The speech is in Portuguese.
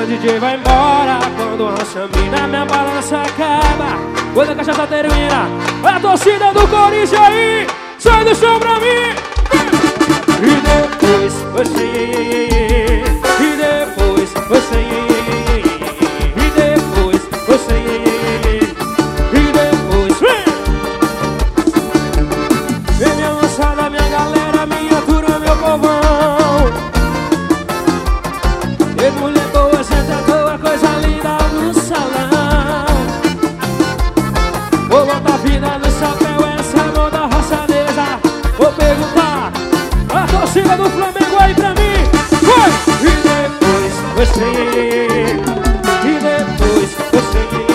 o DJ vai embora. Quando a chamina minha balança acaba, quando a cachaça termina, a torcida do Corinthians aí, sai do chão pra mim. E depois você, e depois você, e depois você, e depois vem minha moçada, minha galera, minha turma, meu povão. E mulher boa, senta à toa, coisa linda no salão. Vou botar a vida no chapéu, essa mão da roçadeza. Vou perguntar a torcida do Flamengo aí pra mim. Foi! E depois você, e depois você.